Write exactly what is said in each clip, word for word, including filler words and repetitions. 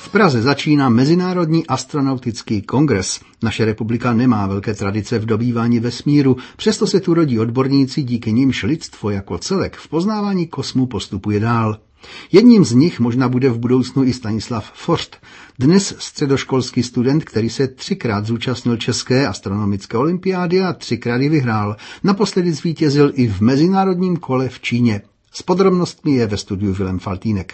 Praze začíná Mezinárodní astronautický kongres. Naše republika nemá velké tradice v dobývání vesmíru, přesto se tu rodí odborníci, díky nimž lidstvo jako celek v poznávání kosmu postupuje dál. Jedním z nich možná bude v budoucnu i Stanislav Forst, dnes středoškolský student, který se třikrát zúčastnil České astronomické olympiády a třikrát ji vyhrál. Naposledy zvítězil i v mezinárodním kole v Číně. S podrobnostmi je ve studiu Vilém Faltýnek.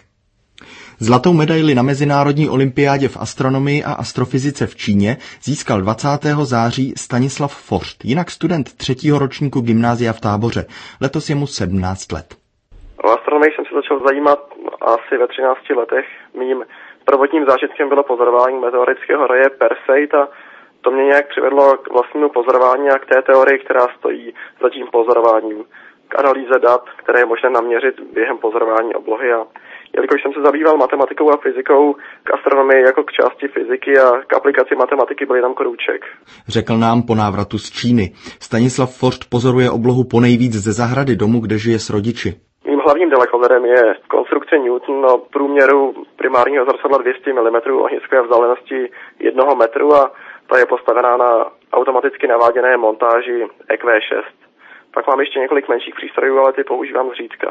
Zlatou medaili na Mezinárodní olympiádě v astronomii a astrofyzice v Číně získal dvacátého září Stanislav Forst, jinak student třetího ročníku gymnázia v Táboře. Letos je mu sedmnáct let. O astronomii jsem se začal zajímat asi ve třinácti letech. Mým prvotním zážitkem bylo pozorování meteoritického roje Perseid a to mě nějak přivedlo k vlastnímu pozorování a k té teorii, která stojí za tím pozorováním. K analýze dat, které je možné naměřit během pozorování oblohy, a jelikož jsem se zabýval matematikou a fyzikou, k astronomii jako k části fyziky a k aplikaci matematiky byl jenom krůček. Řekl nám po návratu z Číny. Stanislav Forst pozoruje oblohu ponejvíc ze zahrady domu, kde žije s rodiči. Mým hlavním dalekohledem je konstrukce Newton o průměru primárního zrcadla dvě stě milimetrů ohniskové vzdálenosti jednoho metru a ta je postavená na automaticky naváděné montáži E Q šest. Pak mám ještě několik menších přístrojů, ale ty používám zřídka.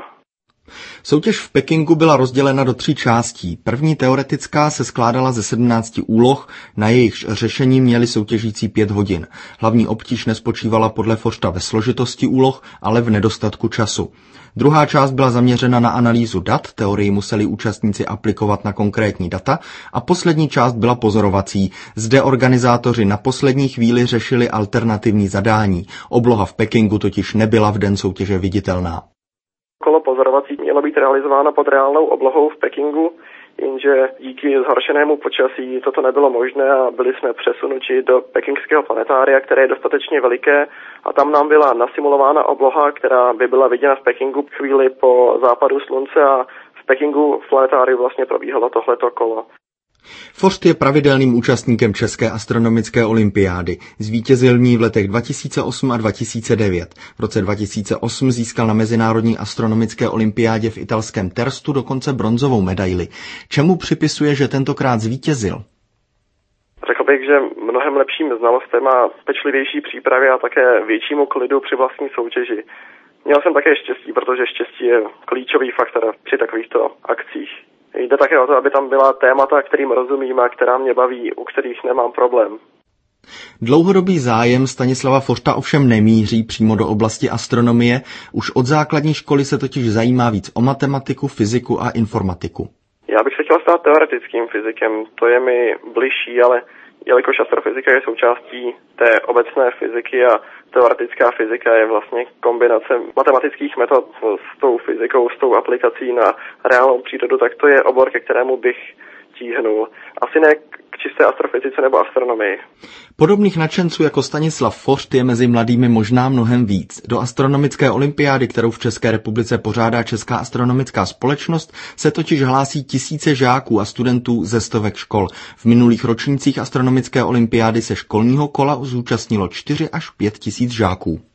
Soutěž v Pekingu byla rozdělena do tří částí. První teoretická se skládala ze sedmnácti úloh, na jejichž řešení měli soutěžící pět hodin. Hlavní obtíž nespočívala podle Forsta ve složitosti úloh, ale v nedostatku času. Druhá část byla zaměřena na analýzu dat, teorii museli účastníci aplikovat na konkrétní data, a poslední část byla pozorovací. Zde organizátoři na poslední chvíli řešili alternativní zadání. Obloha v Pekingu totiž nebyla v den soutěže viditelná. Kolo pozorovací mělo být realizováno pod reálnou oblohou v Pekingu, jenže díky zhoršenému počasí toto nebylo možné a byli jsme přesunuti do pekingského planetária, které je dostatečně veliké, a tam nám byla nasimulována obloha, která by byla viděna v Pekingu chvíli po západu slunce, a v Pekingu v planetáriu vlastně probíhalo tohleto kolo. Forst je pravidelným účastníkem České astronomické olympiády. Zvítězil v ní v letech dva tisíce osm a dva tisíce devět. V roce dva tisíce osm získal na Mezinárodní astronomické olympiádě v italském Terstu dokonce bronzovou medaili. Čemu připisuje, že tentokrát zvítězil? Řekl bych, že mnohem lepším znalostem a pečlivější přípravě a také většímu klidu při vlastní soutěži. Měl jsem také štěstí, protože štěstí je klíčový faktor při takovýchto akcích. Jde také o to, aby tam byla témata, kterým rozumím a která mě baví, u kterých nemám problém. Dlouhodobý zájem Stanislava Forsta ovšem nemíří přímo do oblasti astronomie, už od základní školy se totiž zajímá víc o matematiku, fyziku a informatiku. Já bych se chtěl stát teoretickým fyzikem, to je mi bližší, ale jelikož astrofyzika je součástí té obecné fyziky a teoretická fyzika je vlastně kombinace matematických metod s tou fyzikou, s tou aplikací na reálnou přírodu, tak to je obor, ke kterému bych tíhnul. Asi ne k čisté astrofyzice nebo astronomii. Podobných nadšenců jako Stanislav Forst je mezi mladými možná mnohem víc. Do astronomické olympiády, kterou v České republice pořádá Česká astronomická společnost, se totiž hlásí tisíce žáků a studentů ze stovek škol. V minulých ročnících astronomické olympiády se školního kola zúčastnilo čtyři až pět tisíc žáků.